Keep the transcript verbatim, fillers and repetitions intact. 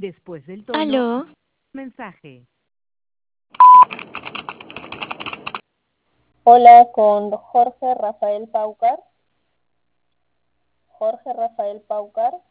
Después del tono, Aló, mensaje. Hola, con Jorge Rafael Paucar. Jorge Rafael Paucar.